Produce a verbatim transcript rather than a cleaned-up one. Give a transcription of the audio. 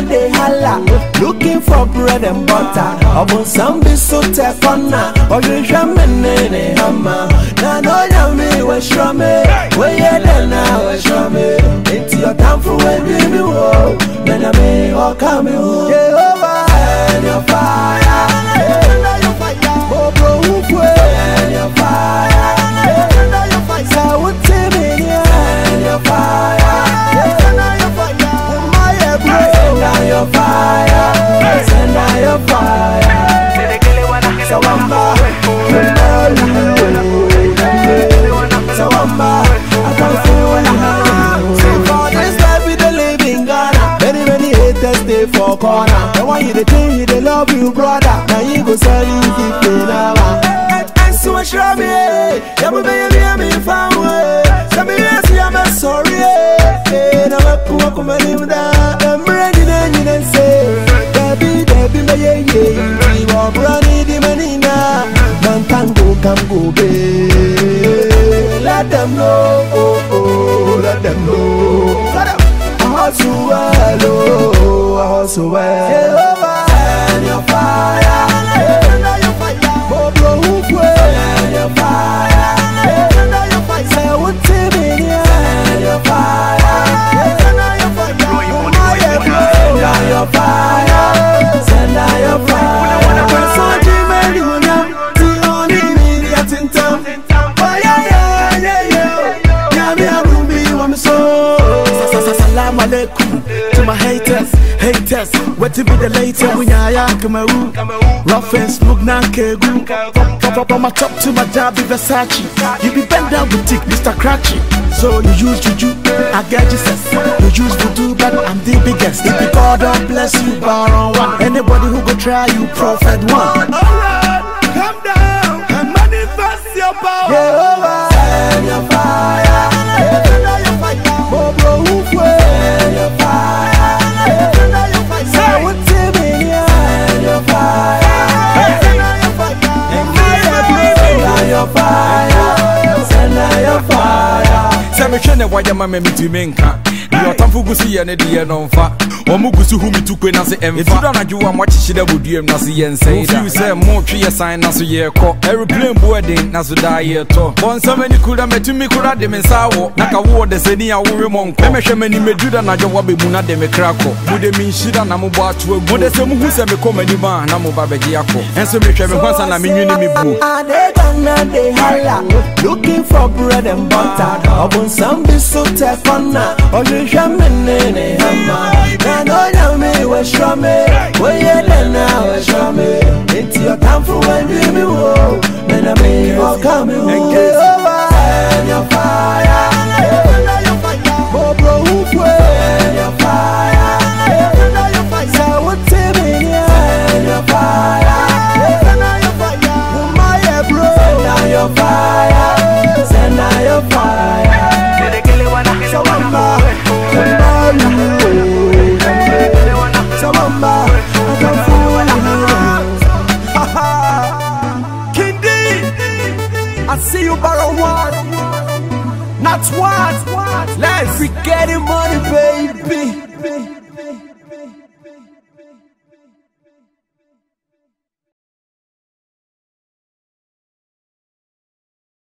they holla, looking for bread and butter. About some be so tefona, or you shaman in a hammer. Now no yummy was shrammy, where you then now was shrammy. It's your time for when you walk, then I may all come in. Jehovah, and your fire, and your fire, oh, bro, and your fire, and your fire, so what's in and your fire, and your fire, my bro, and your fire, and your fire. Sawamba, Sawamba, I can't feel when I have. So for this life we the living God. Many many haters stay for corner. And why you the thing they love you brother. Now you go sell you keep it now. And so much love me, yeah me baby me found way. Some me say I'm sorry. Now I come come and live down. I'm ready then you then say, baby baby me yeah yeah. You are running the money now. Man can go can go babe. Let them know, oh, oh, let them know. I hustle well, oh, I hustle well. Jehovah, and your fire, and your fire. Oh, bro, who and your fire, and your fire. Say what's in it, and your fire, and your fire. Oh, my bro, and your fire, send out your fire. So Jimmy, you know, the only immediate in town. Salam alaikum to my haters, haters. What to be the later? Munyaya Kamaru, rough and smooth na kegu. From my top to my job, be Versace. You be bent down boutique, Mister Cratchy. So you use juju, I get Jesus. You use voodoo, but I'm the biggest. If you God don't bless you, bar on one. Anybody who go try you, prophet one. Alright, calm down and manifest your power. Jehovah, and your fire. Oh, bro, who and your fire, and your fire. Say what's in me, and your fire, and your fire. And your fire, send your fire. Say me shine why your mama me to menka. Your tamfu gusi ya ne die no mfa. Omu gusi hu mi tukwe na se emfa. Etu da na juwa mwa chichida bodiem na se yen say da. Fu say mo twi ye sign na so ye ko. Aeroplane boarding na so da ye to. Bon so many kura metumi kura de me sawo. Na ka wo de se ni awo monko. Me hwe mani meduda na jowa be mu na de me krako. Mu de mi nhira na mo bo ato agu. Mo de se mu hu se me ko mani ba na mo ba beje akọ. Enso me hwe me kwansa na me nwini me bu. They gonna they holla, looking for bread and butter. Obon some be so tefona. Or you shaman in a hammer. No, no, me was shrammy. Where you then now was shrammy. It's your time for when you be woe. Then I may all come in and get over. And your fire, and your fire. Oh, bro, who and your fire, and your fire. So what's in me, and your fire, and your fire. Oh, my bro, and your fire, send out your fire. So I'm back. I see you borrow one, not one. Let's be getting money, baby.